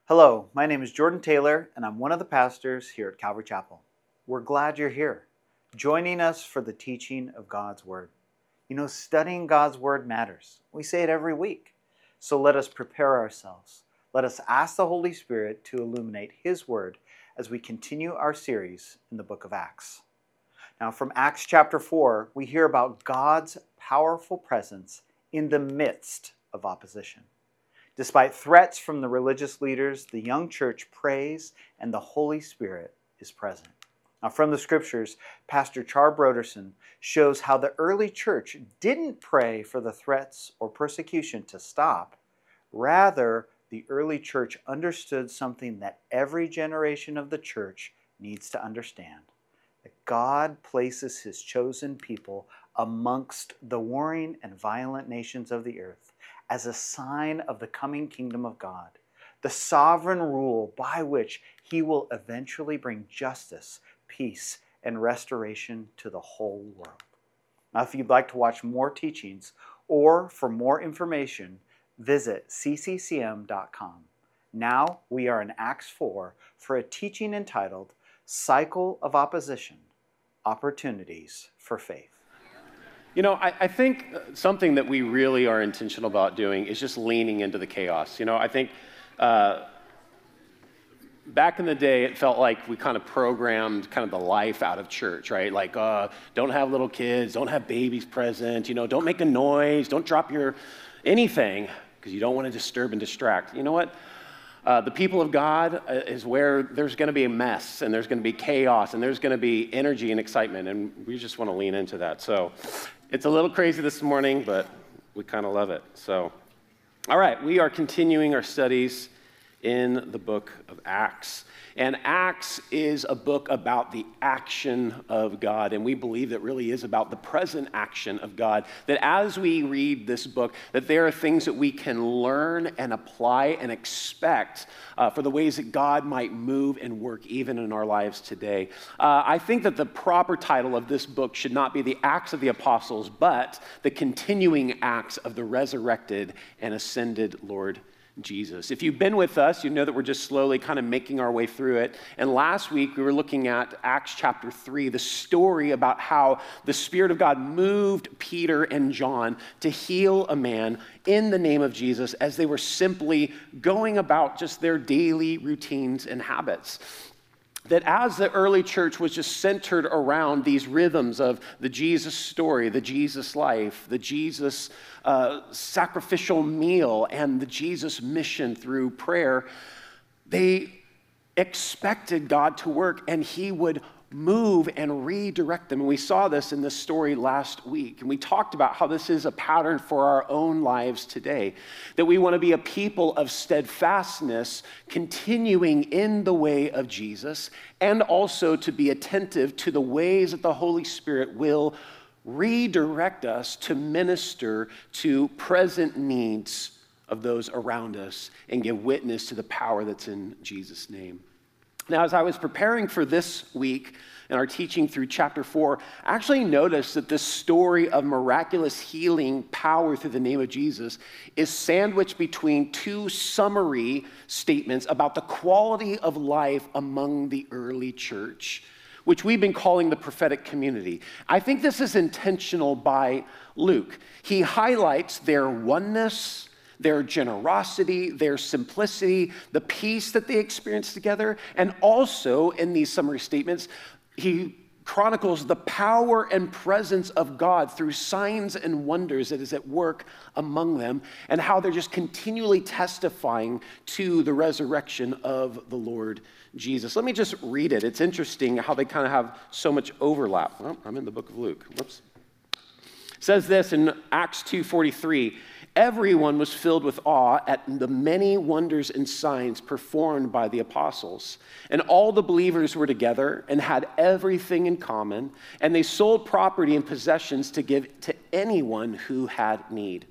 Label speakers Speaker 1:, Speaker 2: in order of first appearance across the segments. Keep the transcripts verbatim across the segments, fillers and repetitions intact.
Speaker 1: Hello, my name is Jordan Taylor, and I'm one of the pastors here at Calvary Chapel. We're glad you're here, joining us for the teaching of God's Word. You know, studying God's Word matters. We say it every week. So let us prepare ourselves. Let us ask the Holy Spirit to illuminate His Word as we continue our series in the book of Acts. Now, from Acts chapter four, we hear about God's powerful presence in the midst of opposition. Despite threats from the religious leaders, the young church prays and the Holy Spirit is present. Now, from the scriptures, Pastor Char Broderson shows how the early church didn't pray for the threats or persecution to stop. Rather, the early church understood something that every generation of the church needs to understand: that God places His chosen people amongst the warring and violent nations of the earth as a sign of the coming kingdom of God, the sovereign rule by which He will eventually bring justice, peace, and restoration to the whole world. Now, if you'd like to watch more teachings or for more information, visit c c c m dot com. Now we are in Acts four for a teaching entitled Cycle of Opposition, Opportunities for Faith.
Speaker 2: You know, I, I think something that we really are intentional about doing is just leaning into the chaos. You know, I think uh, back in the day, it felt like we kind of programmed kind of the life out of church, right? Like, uh, don't have little kids, don't have babies present, you know, don't make a noise, don't drop your anything, because you don't want to disturb and distract. You know what? Uh, the people of God uh, is where there's going to be a mess, and there's going to be chaos, and there's going to be energy and excitement, and we just want to lean into that. So it's a little crazy this morning, but we kind of love it. So, all right, we are continuing our studies in the book of Acts. And Acts is a book about the action of God, and we believe that really is about the present action of God, that as we read this book, that there are things that we can learn and apply and expect uh, for the ways that God might move and work even in our lives today. Uh, I think that the proper title of this book should not be the Acts of the Apostles, but the continuing acts of the resurrected and ascended Lord Jesus. If you've been with us, you know that we're just slowly kind of making our way through it. And last week we were looking at Acts chapter three, the story about how the Spirit of God moved Peter and John to heal a man in the name of Jesus as they were simply going about just their daily routines and habits. That as the early church was just centered around these rhythms of the Jesus story, the Jesus life, the Jesus uh, sacrificial meal, and the Jesus mission through prayer, they expected God to work, and He would move and redirect them. And we saw this in this story last week. And we talked about how this is a pattern for our own lives today. That we want to be a people of steadfastness, continuing in the way of Jesus, and also to be attentive to the ways that the Holy Spirit will redirect us to minister to present needs of those around us and give witness to the power that's in Jesus' name. Now, as I was preparing for this week and our teaching through chapter four, I actually noticed that this story of miraculous healing power through the name of Jesus is sandwiched between two summary statements about the quality of life among the early church, which we've been calling the prophetic community. I think this is intentional by Luke. He highlights their oneness, their generosity, their simplicity, the peace that they experienced together, and also in these summary statements, he chronicles the power and presence of God through signs and wonders that is at work among them, and how they're just continually testifying to the resurrection of the Lord Jesus. Let me just read it. It's interesting how they kind of have so much overlap. Oh, I'm in the book of Luke. Whoops. It says this in Acts two forty-three, everyone was filled with awe at the many wonders and signs performed by the apostles. And all the believers were together and had everything in common, and they sold property and possessions to give to anyone who had need.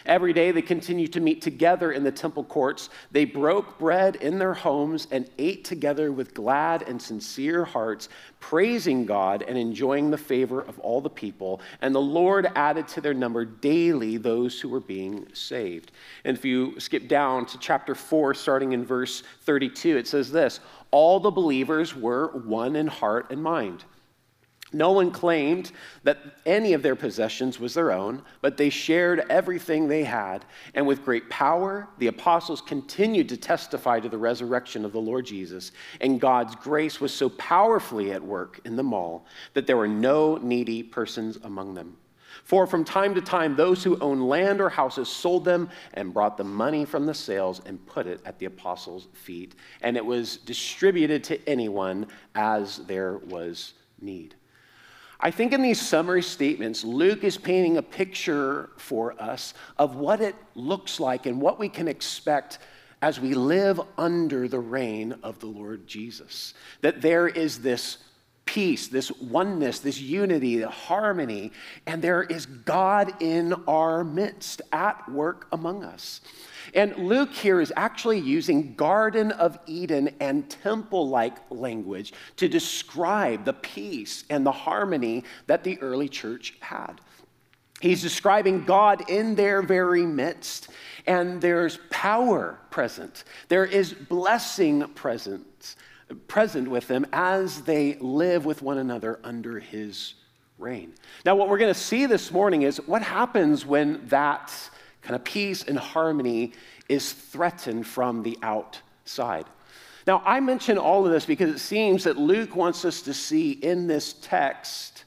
Speaker 2: Every day they continued to meet together in the temple courts. They broke bread in their homes and ate together with glad and sincere hearts, praising God and enjoying the favor of all the people. And the Lord added to their number daily those who were being saved. And if you skip down to chapter four, starting in verse thirty-two, it says this: all the believers were one in heart and mind. No one claimed that any of their possessions was their own, but they shared everything they had. And with great power, the apostles continued to testify to the resurrection of the Lord Jesus. And God's grace was so powerfully at work in them all that there were no needy persons among them. For from time to time, those who owned land or houses sold them and brought the money from the sales and put it at the apostles' feet. And it was distributed to anyone as there was need. I think in these summary statements, Luke is painting a picture for us of what it looks like and what we can expect as we live under the reign of the Lord Jesus. That there is this peace, this oneness, this unity, the harmony, and there is God in our midst at work among us. And Luke here is actually using Garden of Eden and temple-like language to describe the peace and the harmony that the early church had. He's describing God in their very midst, and there's power present. There is blessing present, present with them as they live with one another under his reign. Now, what we're going to see this morning is what happens when that kind of peace and harmony is threatened from the outside. Now, I mention all of this because it seems that Luke wants us to see in this text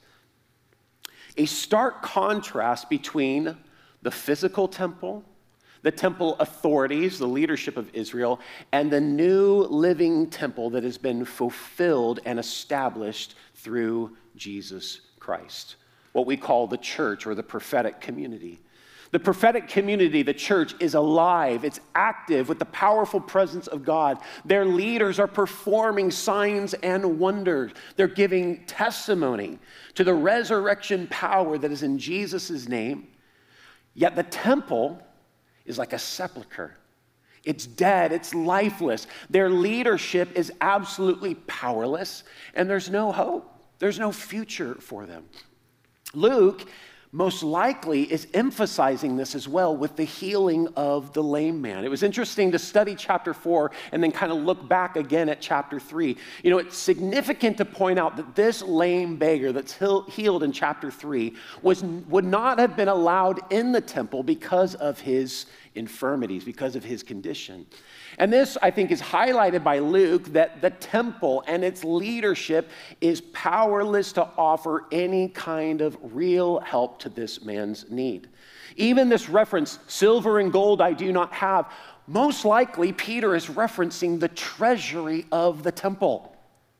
Speaker 2: a stark contrast between the physical temple, the temple authorities, the leadership of Israel, and the new living temple that has been fulfilled and established through Jesus Christ, what we call the church or the prophetic community. The prophetic community, the church, is alive. It's active with the powerful presence of God. Their leaders are performing signs and wonders. They're giving testimony to the resurrection power that is in Jesus' name. Yet the temple is like a sepulcher. It's dead. It's lifeless. Their leadership is absolutely powerless, and there's no hope. There's no future for them. Luke most likely is emphasizing this as well with the healing of the lame man. It was interesting to study chapter four and then kind of look back again at chapter three. You know, it's significant to point out that this lame beggar that's healed in chapter three was, would not have been allowed in the temple because of his infirmities, because of his condition. And this, I think, is highlighted by Luke, that the temple and its leadership is powerless to offer any kind of real help to this man's need. Even this reference, silver and gold I do not have, most likely Peter is referencing the treasury of the temple.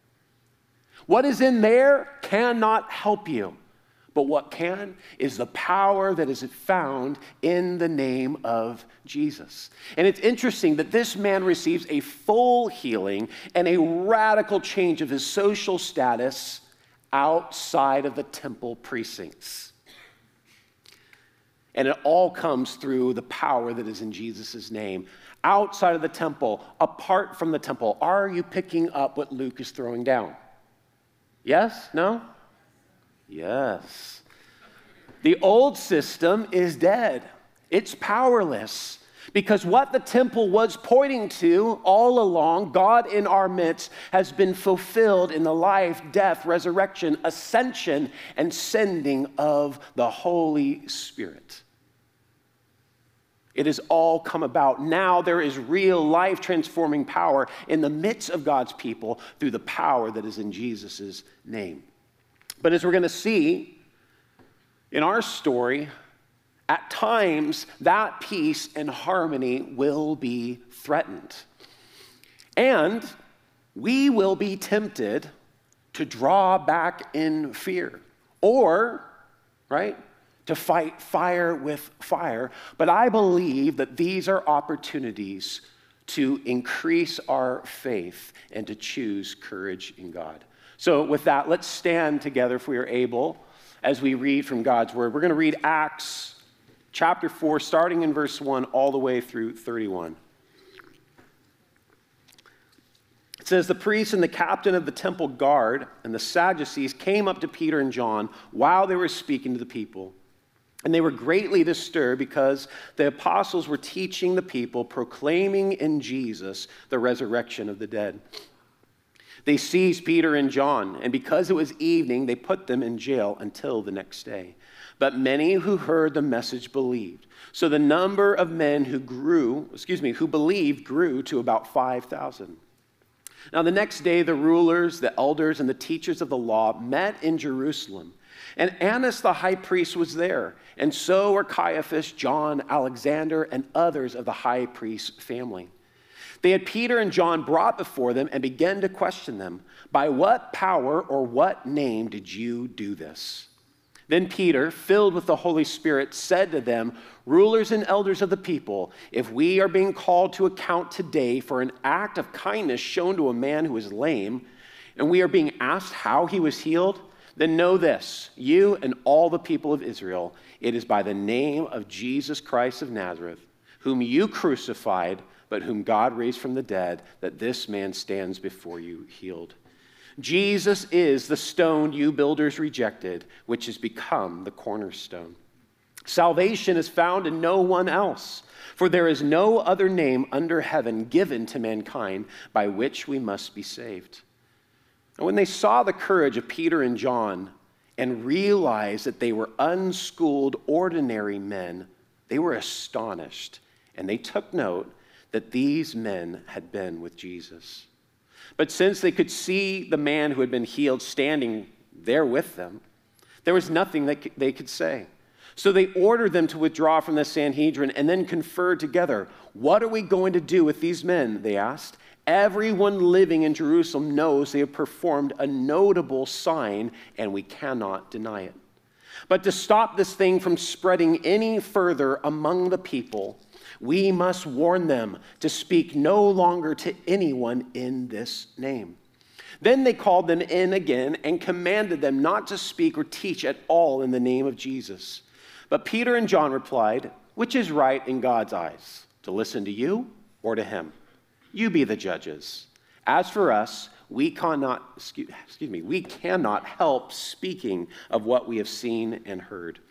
Speaker 2: What is in there cannot help you. But what can is the power that is found in the name of Jesus. And it's interesting that this man receives a full healing and a radical change of his social status outside of the temple precincts. And it all comes through the power that is in Jesus' name. Outside of the temple, apart from the temple. Are you picking up what Luke is throwing down? Yes? No? Yes. The old system is dead. It's powerless. Because what the temple was pointing to all along, God in our midst, has been fulfilled in the life, death, resurrection, ascension, and sending of the Holy Spirit. It has all come about. Now there is real life-transforming power in the midst of God's people through the power that is in Jesus' name. But as we're going to see in our story, at times that peace and harmony will be threatened. And we will be tempted to draw back in fear or, right, to fight fire with fire. But I believe that these are opportunities to increase our faith and to choose courage in God. So with that, let's stand together if we are able as we read from God's word. We're going to read Acts chapter four, starting in verse one, all the way through thirty-one. It says, the priests and the captain of the temple guard and the Sadducees came up to Peter and John while they were speaking to the people. And they were greatly disturbed because the apostles were teaching the people, proclaiming in Jesus the resurrection of the dead. They seized Peter and John, and because it was evening, they put them in jail until the next day. But many who heard the message believed. So the number of men who grew, excuse me, who believed grew to about five thousand. Now the next day, the rulers, the elders, and the teachers of the law met in Jerusalem. And Annas the high priest was there, and so were Caiaphas, John, Alexander, and others of the high priest's family. They had Peter and John brought before them and began to question them. By what power or what name did you do this? Then Peter, filled with the Holy Spirit, said to them, rulers and elders of the people, if we are being called to account today for an act of kindness shown to a man who is lame, and we are being asked how he was healed, then know this, you and all the people of Israel, it is by the name of Jesus Christ of Nazareth, whom you crucified, but whom God raised from the dead, that this man stands before you healed. Jesus is the stone you builders rejected, which has become the cornerstone. Salvation is found in no one else, for there is no other name under heaven given to mankind by which we must be saved. And when they saw the courage of Peter and John and realized that they were unschooled, ordinary men, they were astonished, and they took note that these men had been with Jesus. But since they could see the man who had been healed standing there with them, there was nothing that they could say. So they ordered them to withdraw from the Sanhedrin and then conferred together. What are we going to do with these men? They asked. Everyone living in Jerusalem knows they have performed a notable sign, and we cannot deny it. But to stop this thing from spreading any further among the people, we must warn them to speak no longer to anyone in this name. Then they called them in again and commanded them not to speak or teach at all in the name of Jesus. But Peter and John replied, which is right in God's eyes, to listen to you or to him? You be the judges. As for us, we cannot, excuse, excuse me, we cannot help speaking of what we have seen and heard.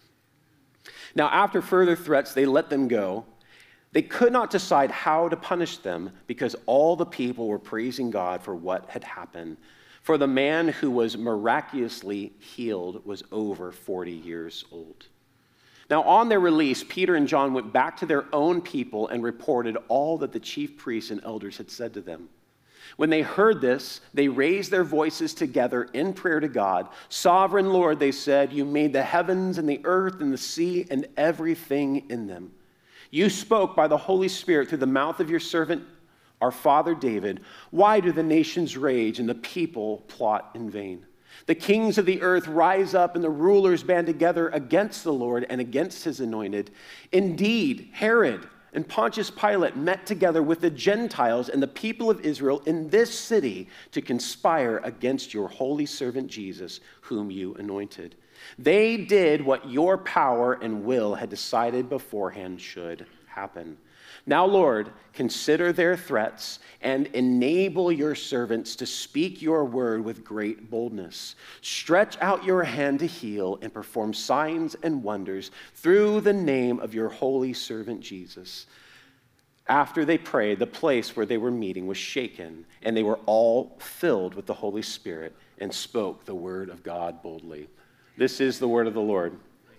Speaker 2: Now, after further threats, they let them go. They could not decide how to punish them because all the people were praising God for what had happened. For the man who was miraculously healed was over forty years old. Now, on their release, Peter and John went back to their own people and reported all that the chief priests and elders had said to them. When they heard this, they raised their voices together in prayer to God. Sovereign Lord, they said, you made the heavens and the earth and the sea and everything in them. You spoke by the Holy Spirit through the mouth of your servant, our father David. Why do the nations rage and the people plot in vain? The kings of the earth rise up and the rulers band together against the Lord and against his anointed. Indeed, Herod and Pontius Pilate met together with the Gentiles and the people of Israel in this city to conspire against your holy servant Jesus, whom you anointed. They did what your power and will had decided beforehand should happen. Now, Lord, consider their threats and enable your servants to speak your word with great boldness. Stretch out your hand to heal and perform signs and wonders through the name of your holy servant Jesus. After they prayed, the place where they were meeting was shaken, and they were all filled with the Holy Spirit and spoke the word of God boldly. This is the word of the Lord.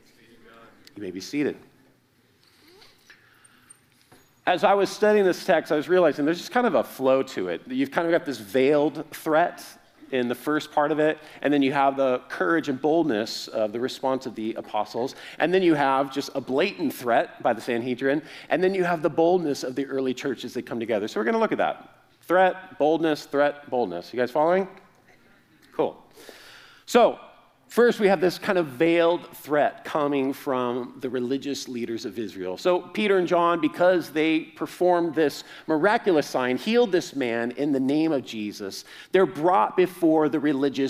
Speaker 2: You may be seated. As I was studying this text, I was realizing there's just kind of a flow to it. You've kind of got this veiled threat in the first part of it, and then you have the courage and boldness of the response of the apostles, and then you have just a blatant threat by the Sanhedrin, and then you have the boldness of the early church as they come together. So we're going to look at that. Threat, boldness, threat, boldness. You guys following? Cool. So, first, we have this kind of veiled threat coming from the religious leaders of Israel. So Peter and John, because they performed this miraculous sign, healed this man in the name of Jesus, they're brought before the religious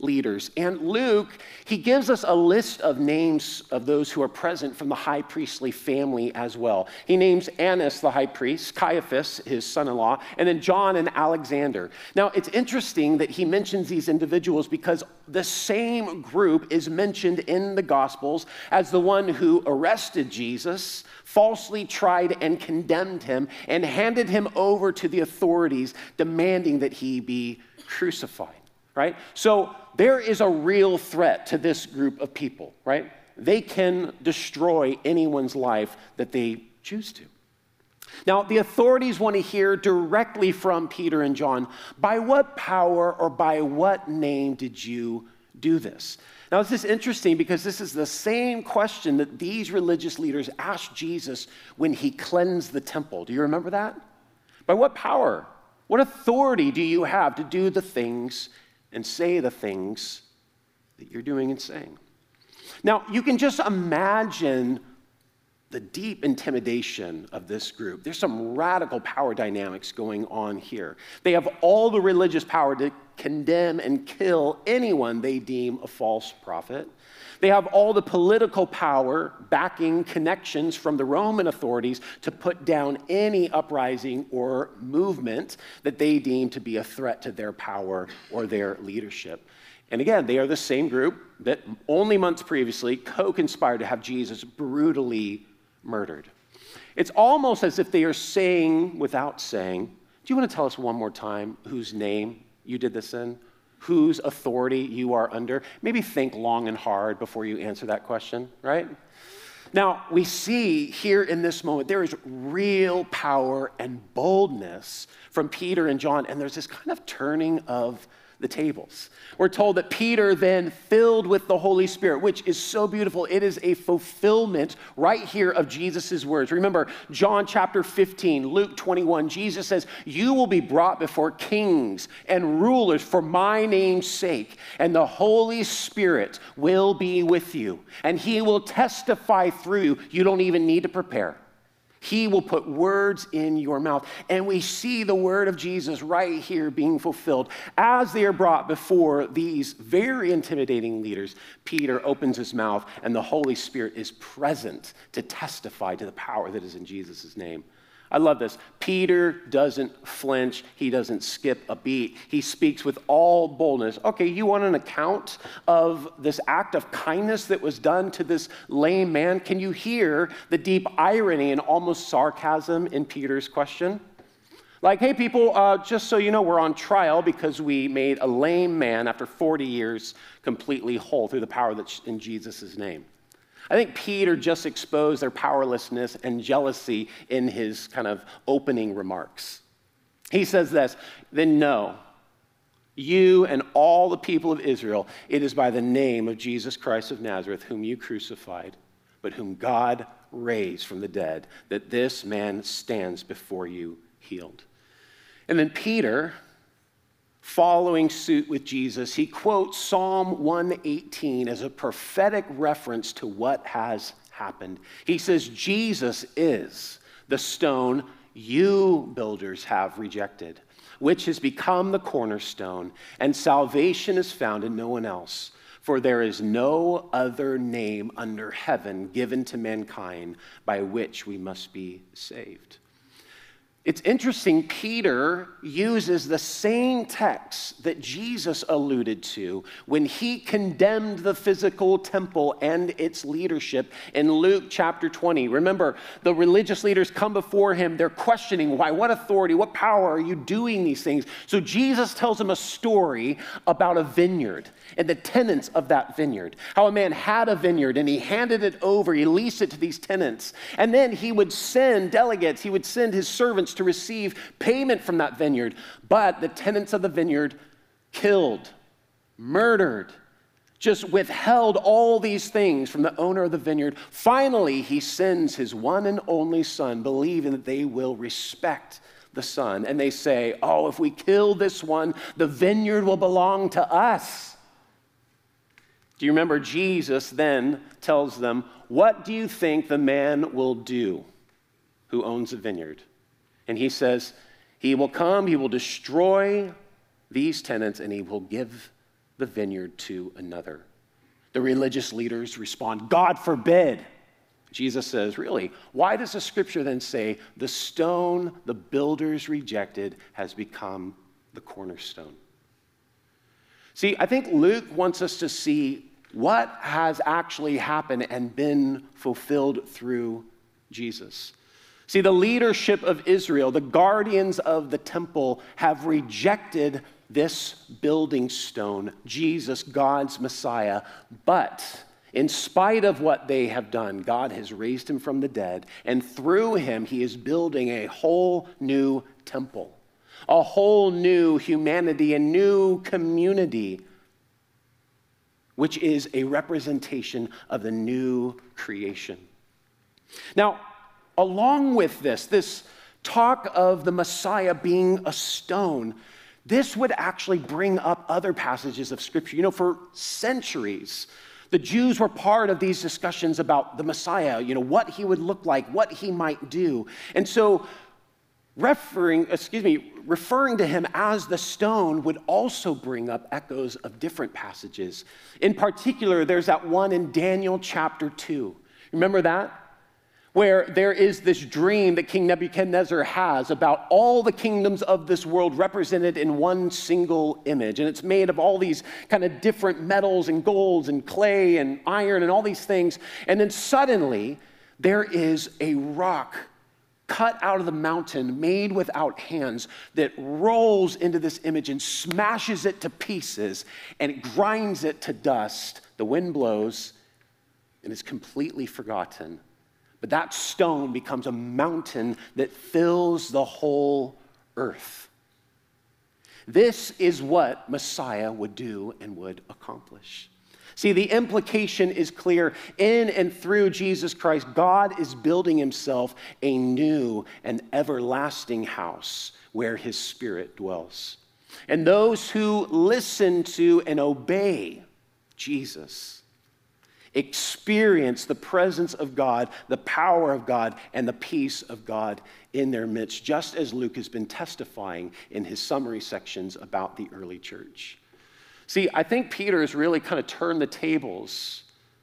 Speaker 2: leaders. And Luke, he gives us a list of names of those who are present from the high priestly family as well. He names Annas, the high priest, Caiaphas, his son-in-law, and then John and Alexander. Now, it's interesting that he mentions these individuals because the same group is mentioned in the Gospels as the one who arrested Jesus, falsely tried and condemned him, and handed him over to the authorities, demanding that he be crucified. Right? So there is a real threat to this group of people, right? They can destroy anyone's life that they choose to. Now, the authorities want to hear directly from Peter and John, by what power or by what name did you do this? Now, this is interesting because this is the same question that these religious leaders asked Jesus when he cleansed the temple. Do you remember that? By what power? What authority do you have to do the things and say the things that you're doing and saying? Now, you can just imagine the deep intimidation of this group. There's some radical power dynamics going on here. They have all the religious power to condemn and kill anyone they deem a false prophet. They have all the political power backing connections from the Roman authorities to put down any uprising or movement that they deem to be a threat to their power or their leadership. And again, they are the same group that only months previously co-conspired to have Jesus brutally murdered. It's almost as if they are saying without saying, do you want to tell us one more time whose name you did this in? Whose authority you are under? Maybe think long and hard before you answer that question, right? Now, we see here in this moment, there is real power and boldness from Peter and John, and there's this kind of turning of the tables. We're told that Peter then filled with the Holy Spirit, which is so beautiful. It is a fulfillment right here of Jesus' words. Remember, John chapter fifteen, Luke twenty-one, Jesus says, you will be brought before kings and rulers for my name's sake, and the Holy Spirit will be with you, and he will testify through you. You don't even need to prepare. He will put words in your mouth. And we see the word of Jesus right here being fulfilled. As they are brought before these very intimidating leaders, Peter opens his mouth and the Holy Spirit is present to testify to the power that is in Jesus' name. I love this. Peter doesn't flinch. He doesn't skip a beat. He speaks with all boldness. Okay, you want an account of this act of kindness that was done to this lame man? Can you hear the deep irony and almost sarcasm in Peter's question? Like, hey, people, uh, just so you know, we're on trial because we made a lame man after forty years completely whole through the power that's in Jesus' name. I think Peter just exposed their powerlessness and jealousy in his kind of opening remarks. He says this, then know, you and all the people of Israel, it is by the name of Jesus Christ of Nazareth, whom you crucified, but whom God raised from the dead, that this man stands before you healed. And then Peter, following suit with Jesus, he quotes Psalm one eighteen as a prophetic reference to what has happened. He says, Jesus is the stone you builders have rejected, which has become the cornerstone, and salvation is found in no one else. For there is no other name under heaven given to mankind by which we must be saved. It's interesting, Peter uses the same text that Jesus alluded to when he condemned the physical temple and its leadership in Luke chapter twenty. Remember, the religious leaders come before him. They're questioning, why, what authority, what power are you doing these things? So Jesus tells them a story about a vineyard and the tenants of that vineyard. How a man had a vineyard and he handed it over, he leased it to these tenants. And then he would send delegates, he would send his servants to receive payment from that vineyard. But the tenants of the vineyard killed, murdered, just withheld all these things from the owner of the vineyard. Finally, he sends his one and only son, believing that they will respect the son. And they say, oh, if we kill this one, the vineyard will belong to us. Do you remember Jesus then tells them, what do you think the man will do who owns a vineyard? And he says, he will come, he will destroy these tenants, and he will give the vineyard to another. The religious leaders respond, God forbid. Jesus says, really, why does the scripture then say the stone the builders rejected has become the cornerstone? See, I think Luke wants us to see what has actually happened and been fulfilled through Jesus. See, the leadership of Israel, the guardians of the temple, have rejected this building stone, Jesus, God's Messiah. But in spite of what they have done, God has raised him from the dead, and through him, he is building a whole new temple, a whole new humanity, a new community, which is a representation of the new creation. Now, along with this, this talk of the Messiah being a stone, this would actually bring up other passages of Scripture. You know, for centuries, the Jews were part of these discussions about the Messiah, you know, what he would look like, what he might do. And so referring, excuse me, referring to him as the stone would also bring up echoes of different passages. In particular, there's that one in Daniel chapter two. Remember that? Where there is this dream that King Nebuchadnezzar has about all the kingdoms of this world represented in one single image. And it's made of all these kind of different metals and golds and clay and iron and all these things. And then suddenly there is a rock cut out of the mountain, made without hands, that rolls into this image and smashes it to pieces and it grinds it to dust. The wind blows and it's completely forgotten. But that stone becomes a mountain that fills the whole earth. This is what Messiah would do and would accomplish. See, the implication is clear. In and through Jesus Christ, God is building himself a new and everlasting house where his Spirit dwells. And those who listen to and obey Jesus experience the presence of God, the power of God, and the peace of God in their midst, just as Luke has been testifying in his summary sections about the early church. See, I think Peter has really kind of turned the tables.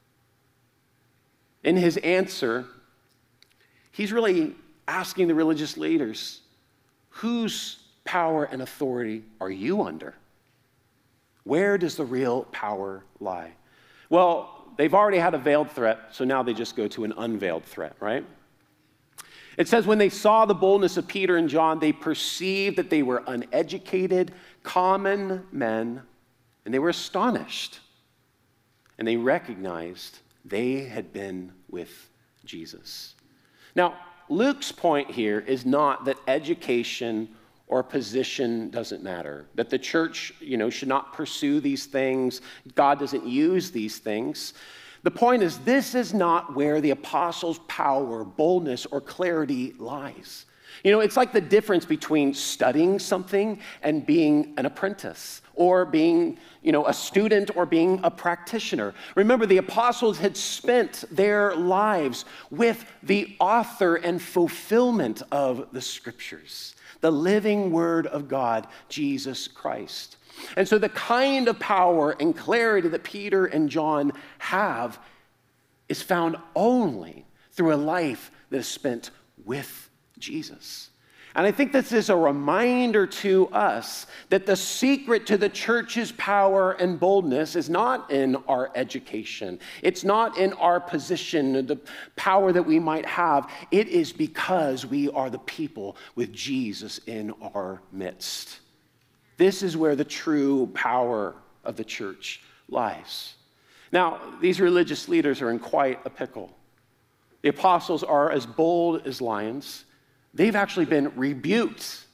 Speaker 2: In his answer, he's really asking the religious leaders, whose power and authority are you under? Where does the real power lie? Well, they've already had a veiled threat, so now they just go to an unveiled threat, right? It says, when they saw the boldness of Peter and John, they perceived that they were uneducated, common men, and they were astonished. And they recognized they had been with Jesus. Now, Luke's point here is not that education or position doesn't matter, that the church, you know, should not pursue these things. God doesn't use these things. The point is, this is not where the apostles' power, boldness, or clarity lies. You know, it's like the difference between studying something and being an apprentice, or being, you know, a student or being a practitioner. Remember, the apostles had spent their lives with the author and fulfillment of the scriptures, the living word of God, Jesus Christ. And so the kind of power and clarity that Peter and John have is found only through a life that is spent with Jesus. And I think this is a reminder to us that the secret to the church's power and boldness is not in our education. It's not in our position, the power that we might have. It is because we are the people with Jesus in our midst. This is where the true power of the church lies. Now, these religious leaders are in quite a pickle. The apostles are as bold as lions. They've actually been rebuked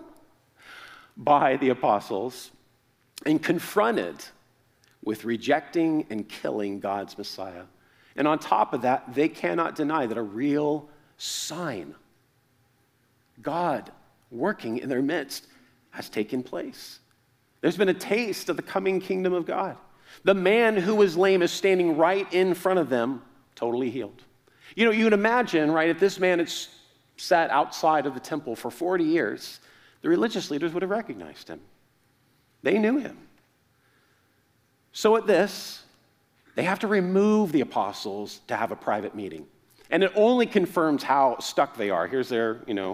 Speaker 2: by the apostles and confronted with rejecting and killing God's Messiah. And on top of that, they cannot deny that a real sign, God working in their midst, has taken place. There's been a taste of the coming kingdom of God. The man who was lame is standing right in front of them, totally healed. You know, you'd imagine, right, if this man had sat outside of the temple for forty years, the religious leaders would have recognized him. They knew him. So at this, they have to remove the apostles to have a private meeting. And it only confirms how stuck they are. Here's their, you know,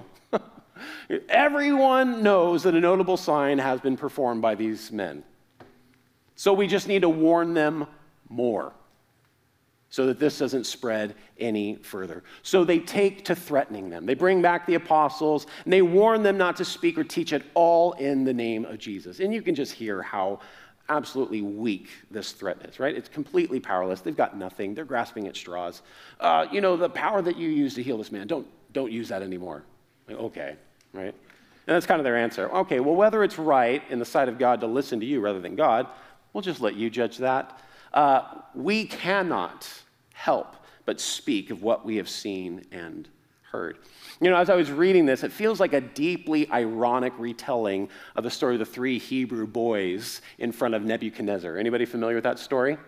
Speaker 2: everyone knows that a notable sign has been performed by these men. So we just need to warn them more so that this doesn't spread any further. So they take to threatening them. They bring back the apostles, and they warn them not to speak or teach at all in the name of Jesus. And you can just hear how absolutely weak this threat is, right? It's completely powerless. They've got nothing. They're grasping at straws. Uh, you know, the power that you used to heal this man, don't, don't use that anymore. Like, okay, right? And that's kind of their answer. Okay, well, whether it's right in the sight of God to listen to you rather than God, we'll just let you judge that. Uh, we cannot help but speak of what we have seen and heard. You know, as I was reading this, it feels like a deeply ironic retelling of the story of the three Hebrew boys in front of Nebuchadnezzar. Anybody familiar with that story?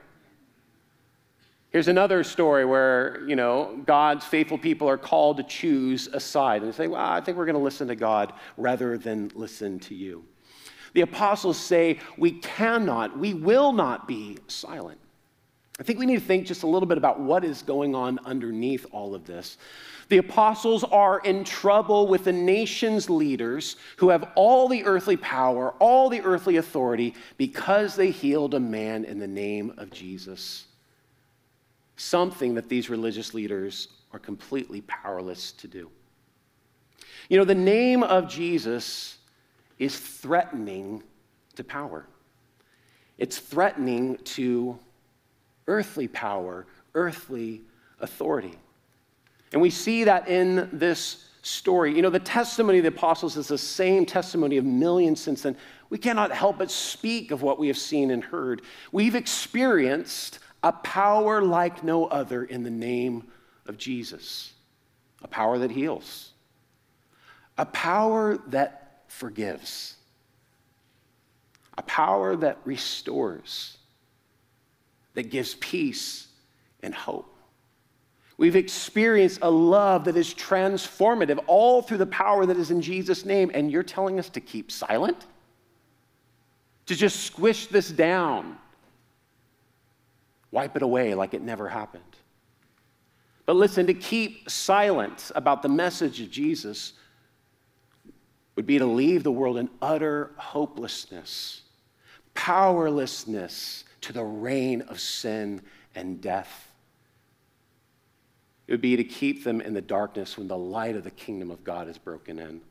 Speaker 2: Here's another story where, you know, God's faithful people are called to choose a side. And they say, well, I think we're going to listen to God rather than listen to you. The apostles say, we cannot, we will not be silent. I think we need to think just a little bit about what is going on underneath all of this. The apostles are in trouble with the nation's leaders who have all the earthly power, all the earthly authority, because they healed a man in the name of Jesus. Something that these religious leaders are completely powerless to do. You know, the name of Jesus is threatening to power. It's threatening to earthly power, earthly authority. And we see that in this story. You know, the testimony of the apostles is the same testimony of millions since then. We cannot help but speak of what we have seen and heard. We've experienced a power like no other in the name of Jesus. A power that heals. A power that forgives. A power that restores. That gives peace and hope. We've experienced a love that is transformative all through the power that is in Jesus' name, and you're telling us to keep silent? To just squish this down? Wipe it away like it never happened? But listen, to keep silent about the message of Jesus would be to leave the world in utter hopelessness, powerlessness to the reign of sin and death. It would be to keep them in the darkness when the light of the kingdom of God is broken in.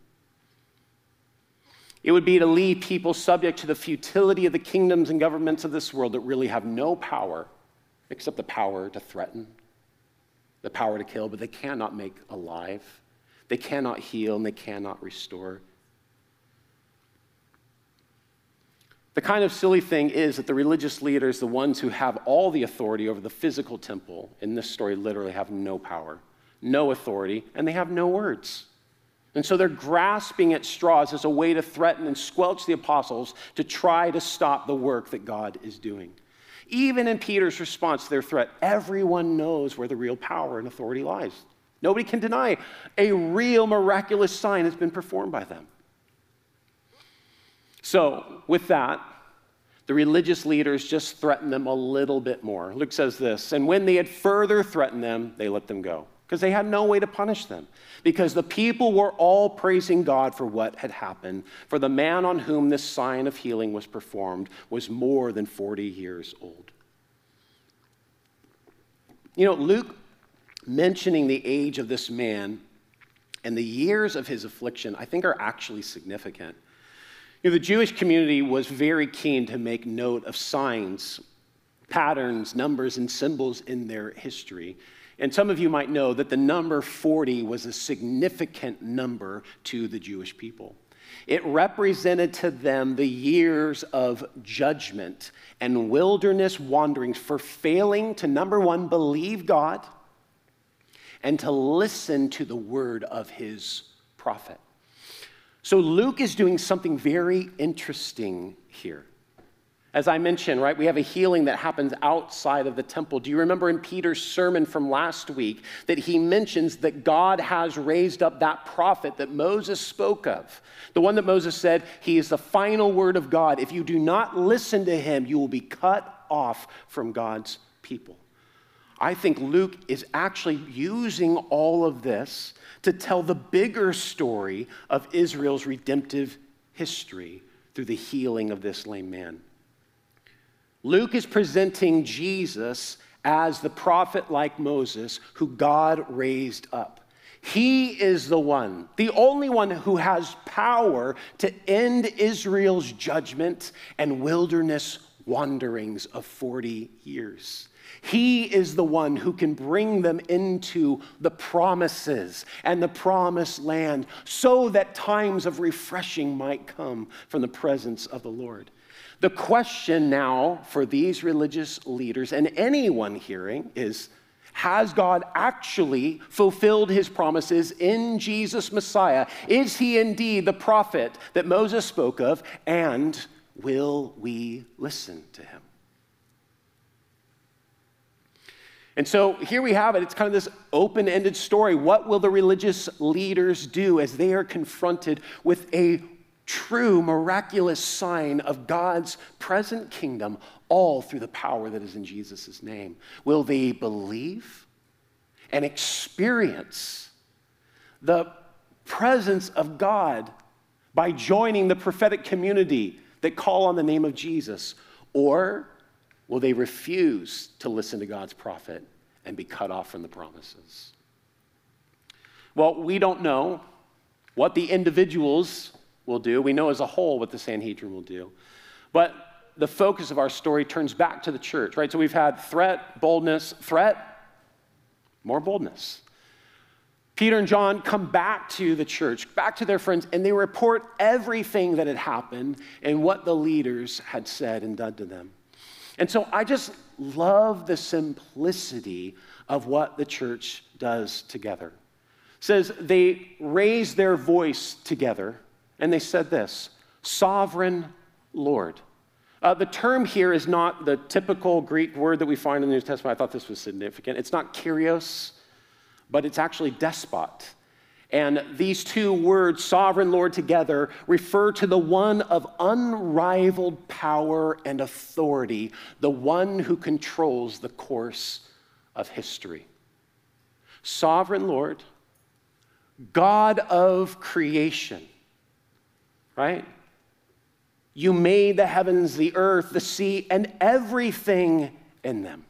Speaker 2: It would be to leave people subject to the futility of the kingdoms and governments of this world that really have no power except the power to threaten, the power to kill, but they cannot make alive. They cannot heal and they cannot restore. The kind of silly thing is that the religious leaders, the ones who have all the authority over the physical temple, in this story literally have no power, no authority, and they have no words. And so they're grasping at straws as a way to threaten and squelch the apostles to try to stop the work that God is doing. Even in Peter's response to their threat, everyone knows where the real power and authority lies. Nobody can deny a real miraculous sign has been performed by them. So, with that, the religious leaders just threatened them a little bit more. Luke says this, and when they had further threatened them, they let them go, because they had no way to punish them, because the people were all praising God for what had happened, for the man on whom this sign of healing was performed was more than forty years old. You know, Luke mentioning the age of this man and the years of his affliction, I think are actually significant. You know, the Jewish community was very keen to make note of signs, patterns, numbers, and symbols in their history. And some of you might know that the number forty was a significant number to the Jewish people. It represented to them the years of judgment and wilderness wanderings for failing to, number one, believe God and to listen to the word of his prophet. So Luke is doing something very interesting here. As I mentioned, right, we have a healing that happens outside of the temple. Do you remember in Peter's sermon from last week that he mentions that God has raised up that prophet that Moses spoke of? The one that Moses said, he is the final word of God. If you do not listen to him, you will be cut off from God's people. I think Luke is actually using all of this to tell the bigger story of Israel's redemptive history through the healing of this lame man. Luke is presenting Jesus as the prophet like Moses who God raised up. He is the one, the only one who has power to end Israel's judgment and wilderness wanderings of forty years. He is the one who can bring them into the promises and the promised land so that times of refreshing might come from the presence of the Lord. The question now for these religious leaders and anyone hearing is, has God actually fulfilled his promises in Jesus Messiah? Is he indeed the prophet that Moses spoke of? And will we listen to him? And so here we have it. It's kind of this open-ended story. What will the religious leaders do as they are confronted with a true miraculous sign of God's present kingdom, all through the power that is in Jesus' name? Will they believe and experience the presence of God by joining the prophetic community that call on the name of Jesus? Or will they refuse to listen to God's prophet and be cut off from the promises? Well, we don't know what the individuals will do. We know as a whole what the Sanhedrin will do. But the focus of our story turns back to the church, right? So we've had threat, boldness, threat, more boldness. Peter and John come back to the church, back to their friends, and they report everything that had happened and what the leaders had said and done to them. And so I just love the simplicity of what the church does together. It says they raised their voice together, and they said this, Sovereign Lord. Uh, the term here is not the typical Greek word that we find in the New Testament. I thought this was significant. It's not Kyrios, but it's actually despot. And these two words, sovereign Lord, together refer to the one of unrivaled power and authority, the one who controls the course of history. Sovereign Lord, God of creation, right? You made the heavens, the earth, the sea, and everything in them.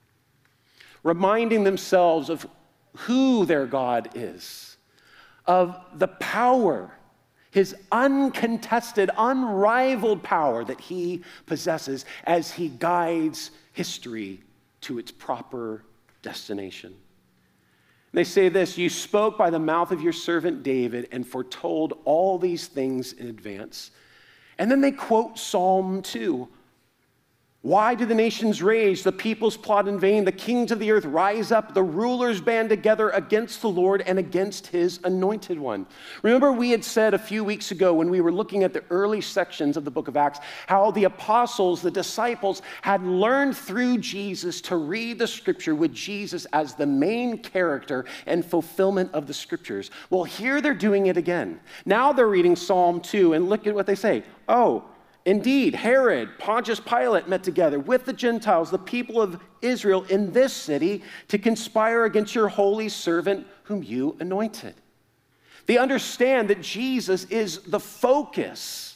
Speaker 2: Reminding themselves of who their God is, of the power, his uncontested, unrivaled power that he possesses as he guides history to its proper destination. They say this, you spoke by the mouth of your servant David and foretold all these things in advance. And then they quote Psalm two. Why do the nations rage? The peoples plot in vain. The kings of the earth rise up. The rulers band together against the Lord and against his anointed one. Remember, we had said a few weeks ago when we were looking at the early sections of the book of Acts, how the apostles, the disciples, had learned through Jesus to read the scripture with Jesus as the main character and fulfillment of the scriptures. Well, here they're doing it again. Now they're reading Psalm two, and look at what they say. Oh, indeed, Herod, Pontius Pilate met together with the Gentiles, the people of Israel, in this city to conspire against your holy servant whom you anointed. They understand that Jesus is the focus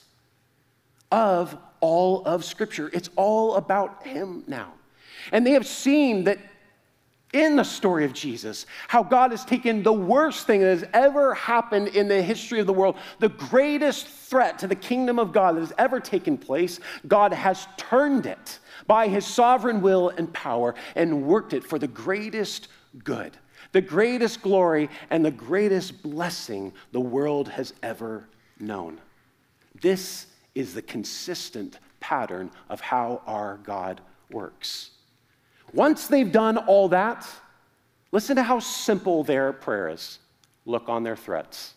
Speaker 2: of all of Scripture. It's all about him now. And they have seen that in the story of Jesus, how God has taken the worst thing that has ever happened in the history of the world, the greatest threat to the kingdom of God that has ever taken place, God has turned it by his sovereign will and power and worked it for the greatest good, the greatest glory, and the greatest blessing the world has ever known. This is the consistent pattern of how our God works. Once they've done all that, listen to how simple their prayer is. Look on their threats.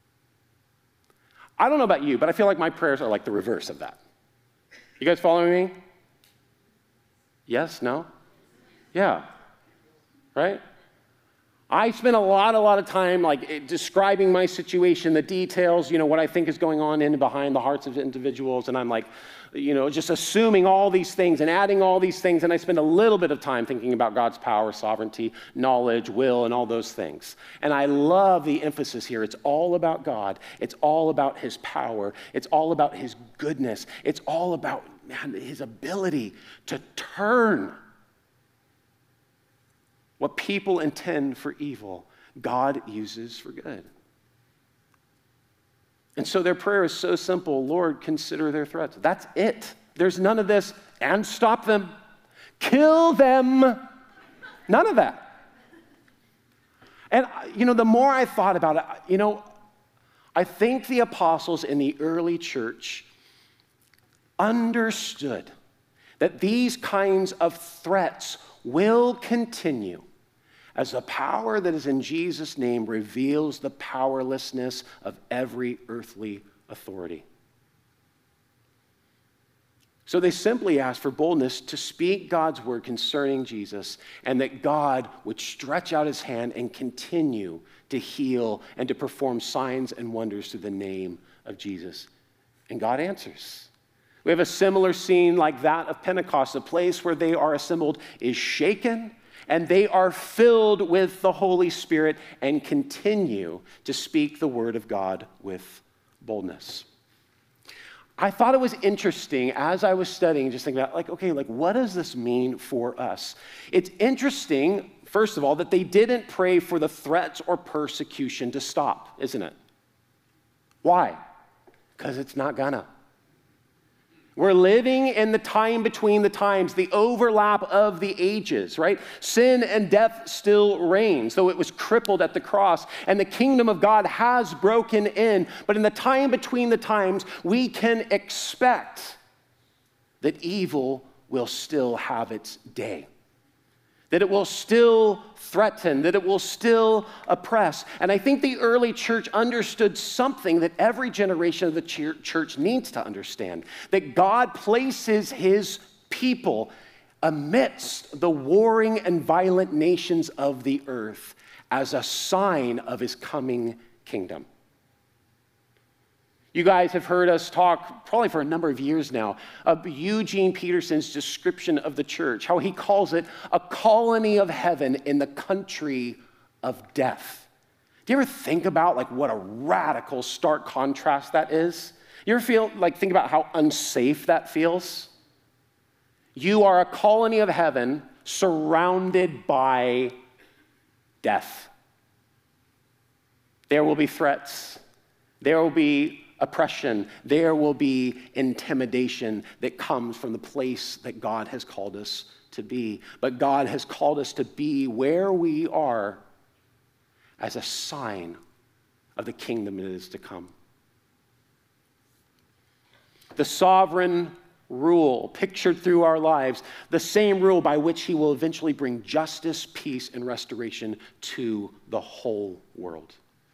Speaker 2: I don't know about you, but I feel like my prayers are like the reverse of that. You guys following me? Yes? No? Yeah. Right? I spend a lot, a lot of time like describing my situation, the details, you know, what I think is going on in and behind the hearts of individuals. And I'm like, you know, just assuming all these things and adding all these things. And I spend a little bit of time thinking about God's power, sovereignty, knowledge, will, and all those things. And I love the emphasis here. It's all about God. It's all about his power. It's all about his goodness. It's all about, man, his ability to turn what people intend for evil, God uses for good. And so their prayer is so simple. Lord, consider their threats. That's it. There's none of this, and stop them, kill them. None of that. And, you know, the more I thought about it, you know, I think the apostles in the early church understood that these kinds of threats will continue as the power that is in Jesus' name reveals the powerlessness of every earthly authority. So they simply asked for boldness to speak God's word concerning Jesus, and that God would stretch out his hand and continue to heal and to perform signs and wonders through the name of Jesus. And God answers. We have a similar scene like that of Pentecost. The place where they are assembled is shaken, and they are filled with the Holy Spirit and continue to speak the word of God with boldness. I thought it was interesting as I was studying, just thinking about, like, okay, like, what does this mean for us? It's interesting, first of all, that they didn't pray for the threats or persecution to stop, isn't it? Why? Because it's not gonna. We're living in the time between the times, the overlap of the ages, right? Sin and death still reigns, though it was crippled at the cross, and the kingdom of God has broken in. But in the time between the times, we can expect that evil will still have its day, that it will still threaten, that it will still oppress. And I think the early church understood something that every generation of the church needs to understand, that God places his people amidst the warring and violent nations of the earth as a sign of his coming kingdom. You guys have heard us talk probably for a number of years now of Eugene Peterson's description of the church, how he calls it a colony of heaven in the country of death. Do you ever think about like what a radical, stark contrast that is? You ever feel like think about how unsafe that feels? You are a colony of heaven surrounded by death. There will be threats. There will be oppression. There will be intimidation that comes from the place that God has called us to be. But God has called us to be where we are as a sign of the kingdom that is to come. The sovereign rule pictured through our lives, the same rule by which he will eventually bring justice, peace, and restoration to the whole world.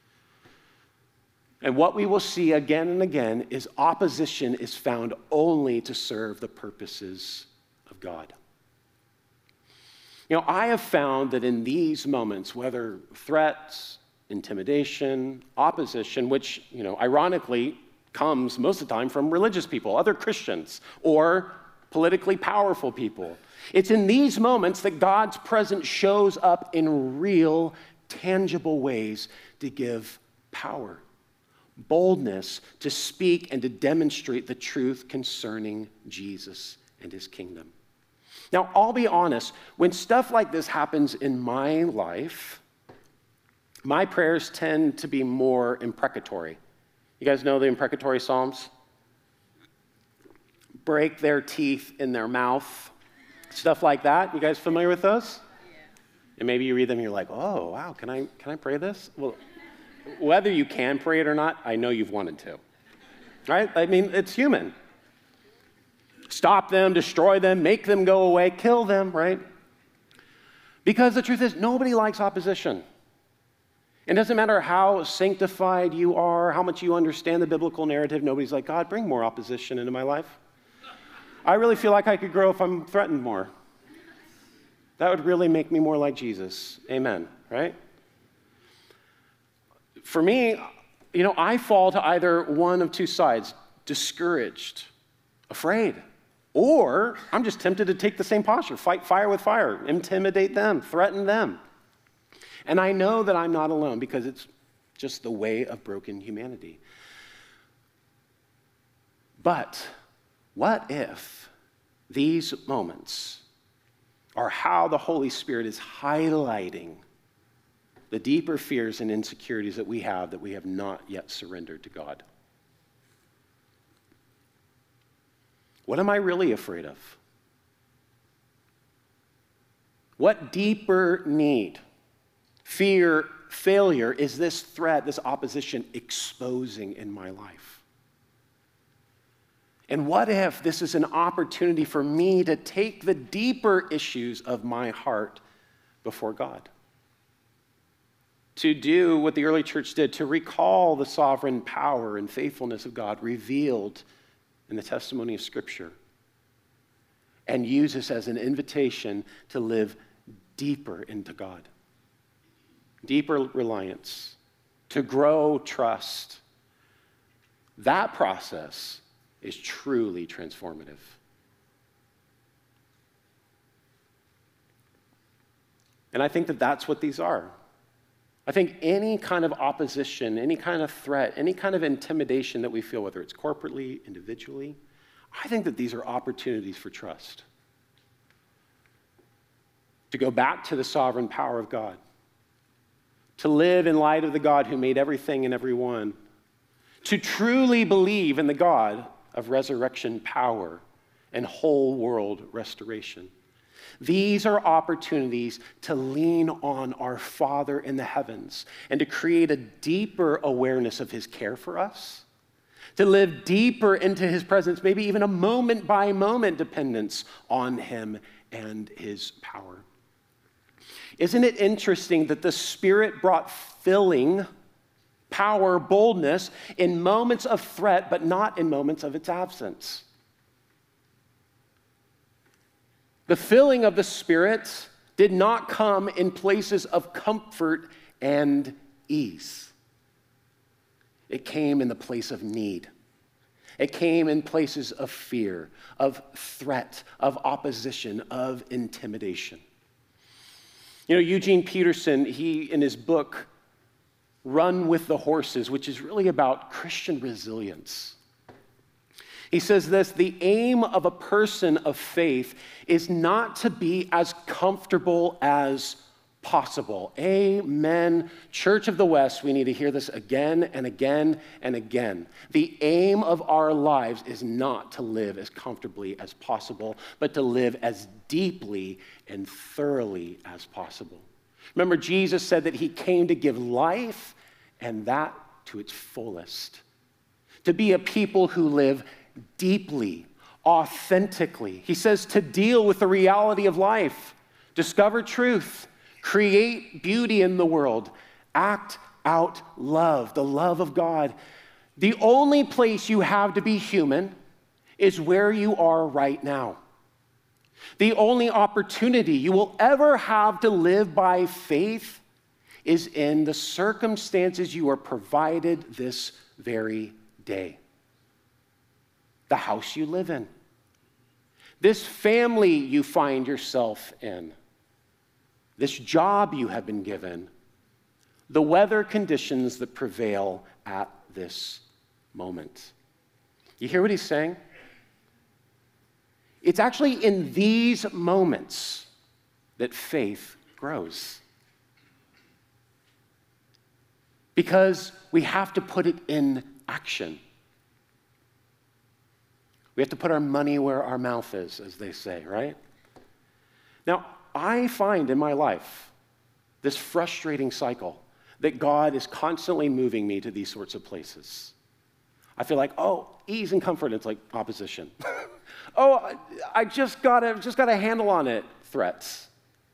Speaker 2: And what we will see again and again is opposition is found only to serve the purposes of God. You know, I have found that in these moments, whether threats, intimidation, opposition, which, you know, ironically comes most of the time from religious people, other Christians, or politically powerful people. It's in these moments that God's presence shows up in real, tangible ways to give power, boldness to speak and to demonstrate the truth concerning Jesus and his kingdom. Now, I'll be honest, when stuff like this happens in my life, my prayers tend to be more imprecatory. You guys know the imprecatory Psalms? Break their teeth in their mouth, stuff like that. You guys familiar with those? Yeah. And maybe you read them and you're like, oh, wow, can I, can I pray this? Well, whether you can pray it or not, I know you've wanted to, right? I mean, it's human. Stop them, destroy them, make them go away, kill them, right? Because the truth is, nobody likes opposition. It doesn't matter how sanctified you are, how much you understand the biblical narrative, nobody's like, God, bring more opposition into my life. I really feel like I could grow if I'm threatened more. That would really make me more like Jesus. Amen, right? for me, you know, I fall to either one of two sides, discouraged, afraid, or I'm just tempted to take the same posture, fight fire with fire, intimidate them, threaten them. And I know that I'm not alone because it's just the way of broken humanity. But what if these moments are how the Holy Spirit is highlighting the deeper fears and insecurities that we have that we have not yet surrendered to God? What am I really afraid of? What deeper need, fear, failure is this threat, this opposition exposing in my life? And what if this is an opportunity for me to take the deeper issues of my heart before God? To do what the early church did, to recall the sovereign power and faithfulness of God revealed in the testimony of Scripture, and use this as an invitation to live deeper into God, deeper reliance, to grow trust. That process is truly transformative. And I think that that's what these are. I think any kind of opposition, any kind of threat, any kind of intimidation that we feel, whether it's corporately, individually, I think that these are opportunities for trust. To go back to the sovereign power of God. To live in light of the God who made everything and everyone. To truly believe in the God of resurrection power and whole world restoration. These are opportunities to lean on our Father in the heavens and to create a deeper awareness of his care for us, to live deeper into his presence, maybe even a moment by moment dependence on him and his power. Isn't it interesting that the Spirit brought filling, power, boldness in moments of threat, but not in moments of its absence? The filling of the Spirit did not come in places of comfort and ease. It came in the place of need. It came in places of fear, of threat, of opposition, of intimidation. You know, Eugene Peterson, he, in his book, Run with the Horses, which is really about Christian resilience. He says this: the aim of a person of faith is not to be as comfortable as possible. Amen. Church of the West, we need to hear this again and again and again. The aim of our lives is not to live as comfortably as possible, but to live as deeply and thoroughly as possible. Remember, Jesus said that he came to give life, and that to its fullest. To be a people who live deeply, authentically. He says to deal with the reality of life, discover truth, create beauty in the world, act out love, the love of God. The only place you have to be human is where you are right now. The only opportunity you will ever have to live by faith is in the circumstances you are provided this very day. The house you live in, this family you find yourself in, this job you have been given, the weather conditions that prevail at this moment. You hear what he's saying? It's actually in these moments that faith grows. Because we have to put it in action. We have to put our money where our mouth is, as they say, right? Now, I find in my life this frustrating cycle that God is constantly moving me to these sorts of places. I feel like, oh, ease and comfort, it's like opposition. oh, I just got a, just got a handle on it, threats.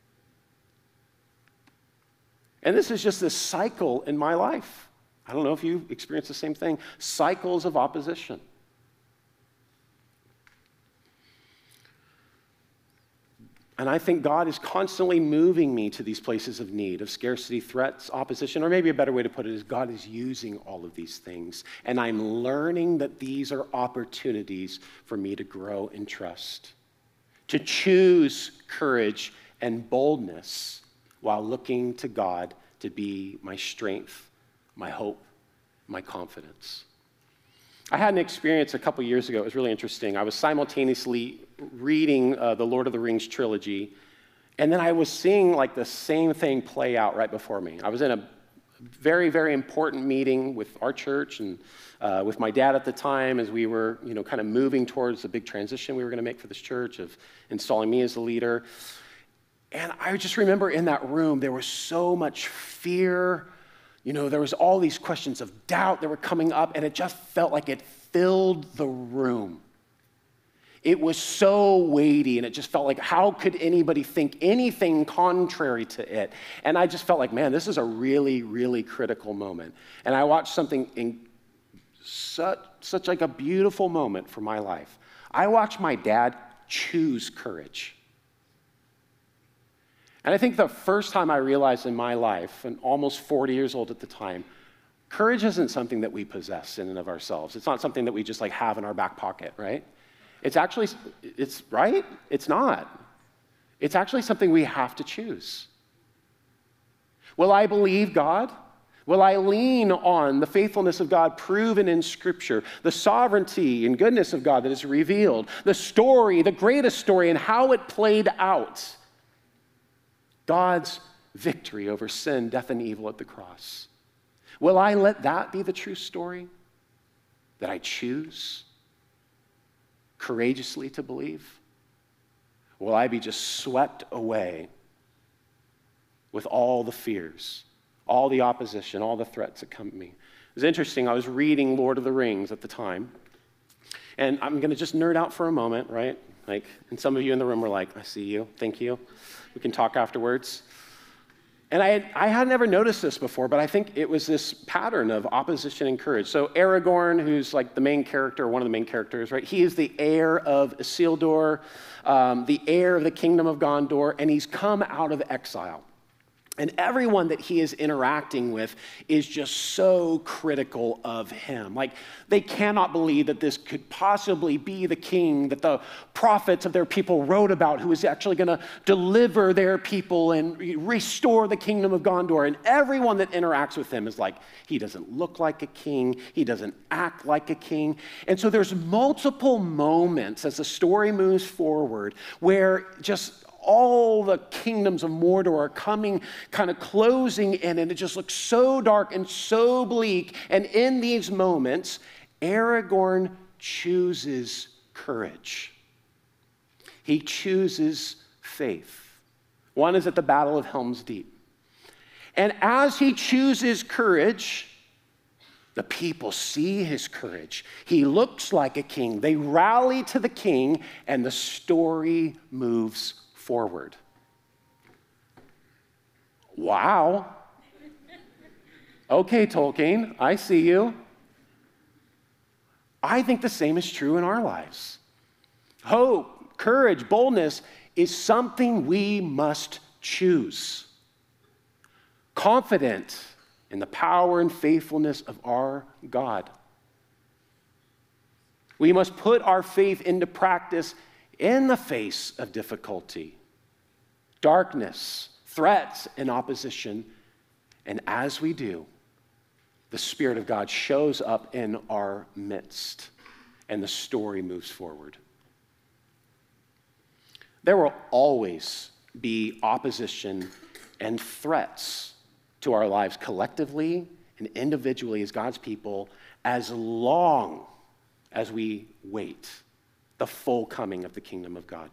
Speaker 2: And this is just this cycle in my life. I don't know if you experience the same thing. Cycles of opposition. And I think God is constantly moving me to these places of need, of scarcity, threats, opposition, or maybe a better way to put it is God is using all of these things. And I'm learning that these are opportunities for me to grow in trust, to choose courage and boldness while looking to God to be my strength, my hope, my confidence. I had an experience a couple years ago. It was really interesting. I was simultaneously reading uh, the Lord of the Rings trilogy, and then I was seeing like the same thing play out right before me. I was in a very, very important meeting with our church and uh, with my dad at the time as we were, you know, kind of moving towards the big transition we were going to make for this church of installing me as the leader. And I just remember in that room, there was so much fear. You know, there was all these questions of doubt that were coming up, and it just felt like it filled the room. It was so weighty, and it just felt like, how could anybody think anything contrary to it? And I just felt like, man, this is a really, really critical moment. And I watched something in such, such like a beautiful moment for my life. I watched my dad choose courage. And I think the first time I realized in my life, and almost forty years old at the time, courage isn't something that we possess in and of ourselves. It's not something that we just like have in our back pocket, right? It's actually, it's right? It's not. It's actually something we have to choose. Will I believe God? Will I lean on the faithfulness of God proven in Scripture, the sovereignty and goodness of God that is revealed, the story, the greatest story, and how it played out? God's victory over sin, death, and evil at the cross. Will I let that be the true story that I choose courageously to believe? Will I be just swept away with all the fears, all the opposition, all the threats that come at me? It was interesting. I was reading Lord of the Rings at the time, and I'm going to just nerd out for a moment, right? Like, and some of you in the room were like, I see you, thank you. We can talk afterwards. And I had, I had never noticed this before, but I think it was this pattern of opposition and courage. So Aragorn, who's like the main character, one of the main characters, right? He is the heir of Isildur, um, the heir of the kingdom of Gondor, and he's come out of exile. And everyone that he is interacting with is just so critical of him. Like, they cannot believe that this could possibly be the king that the prophets of their people wrote about, who is actually going to deliver their people and restore the kingdom of Gondor. And everyone that interacts with him is like, he doesn't look like a king. He doesn't act like a king. And so there's multiple moments as the story moves forward where just all the kingdoms of Mordor are coming, kind of closing in, and it just looks so dark and so bleak. And in these moments, Aragorn chooses courage. He chooses faith. One is at the Battle of Helm's Deep. And as he chooses courage, the people see his courage. He looks like a king. They rally to the king, and the story moves forward. Wow. Okay, Tolkien, I see you. I think the same is true in our lives. Hope, courage, boldness is something we must choose. Confident in the power and faithfulness of our God. We must put our faith into practice in the face of difficulty, darkness, threats, and opposition. And as we do, the Spirit of God shows up in our midst, and the story moves forward. There will always be opposition and threats to our lives collectively and individually as God's people, as long as we wait the full coming of the kingdom of God.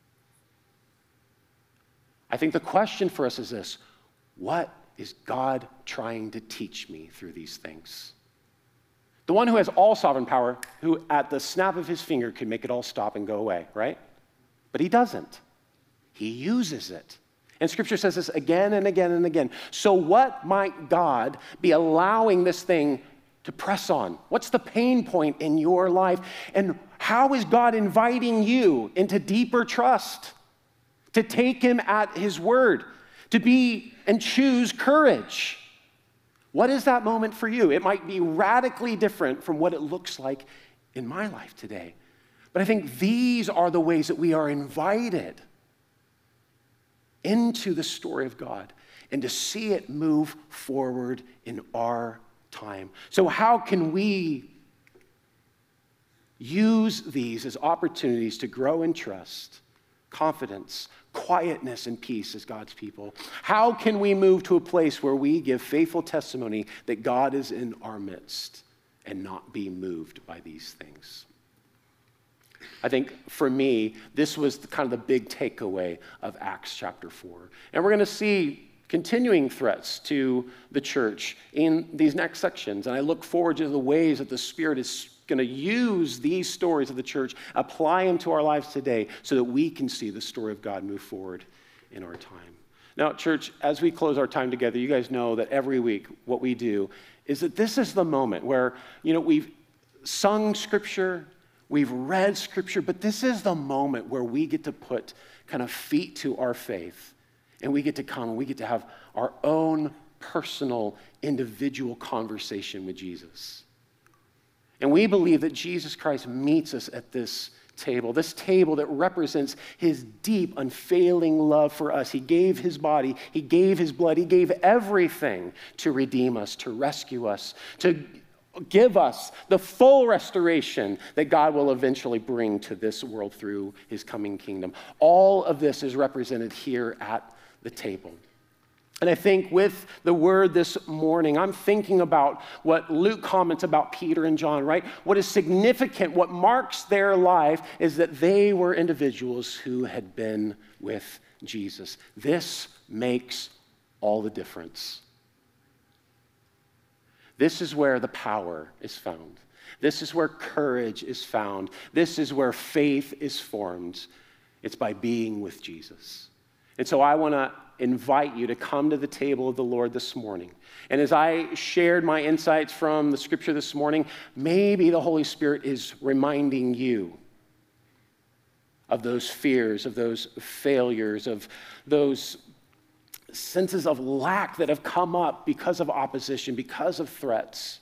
Speaker 2: I think the question for us is this: what is God trying to teach me through these things? The one who has all sovereign power, who at the snap of his finger can make it all stop and go away, right? But he doesn't. He uses it. And Scripture says this again and again and again. So what might God be allowing this thing to press on? What's the pain point in your life? And how is God inviting you into deeper trust? to take him at his word, to be and choose courage. What is that moment for you? It might be radically different from what it looks like in my life today. But I think these are the ways that we are invited into the story of God and to see it move forward in our time. So how can we use these as opportunities to grow in trust, confidence, quietness, and peace as God's people? How can we move to a place where we give faithful testimony that God is in our midst and not be moved by these things? I think for me, this was the, kind of the big takeaway of Acts chapter four. And we're going to see continuing threats to the church in these next sections. And I look forward to the ways that the Spirit is going to use these stories of the church, apply them to our lives today so that we can see the story of God move forward in our time. Now, church, as we close our time together, you guys know that every week what we do is that this is the moment where, you know, we've sung Scripture, we've read Scripture, but this is the moment where we get to put kind of feet to our faith, and we get to come and we get to have our own personal, individual conversation with Jesus. And we believe that Jesus Christ meets us at this table, this table that represents his deep, unfailing love for us. He gave his body, he gave his blood, he gave everything to redeem us, to rescue us, to give us the full restoration that God will eventually bring to this world through his coming kingdom. All of this is represented here at the table. And I think with the word this morning, I'm thinking about what Luke comments about Peter and John, right? What is significant, what marks their life is that they were individuals who had been with Jesus. This makes all the difference. This is where the power is found. This is where courage is found. This is where faith is formed. It's by being with Jesus. And so I want to invite you to come to the table of the Lord this morning. And as I shared my insights from the Scripture this morning, maybe the Holy Spirit is reminding you of those fears, of those failures, of those senses of lack that have come up because of opposition, because of threats.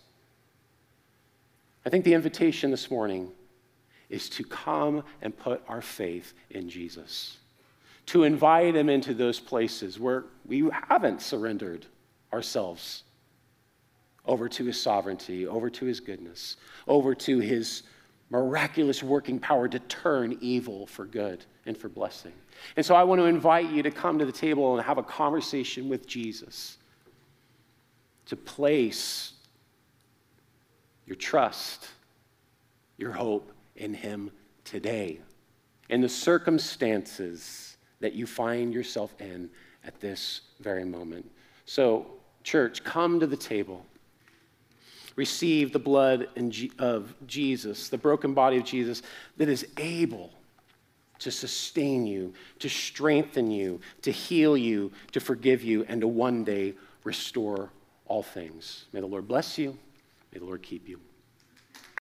Speaker 2: I think the invitation this morning is to come and put our faith in Jesus, to invite him into those places where we haven't surrendered ourselves over to his sovereignty, over to his goodness, over to his miraculous working power to turn evil for good and for blessing. And so I want to invite you to come to the table and have a conversation with Jesus, to place your trust, your hope in him today, in the circumstances that you find yourself in at this very moment. So, church, come to the table. Receive the blood of Jesus, the broken body of Jesus that is able to sustain you, to strengthen you, to heal you, to forgive you, and to one day restore all things. May the Lord bless you. May the Lord keep you.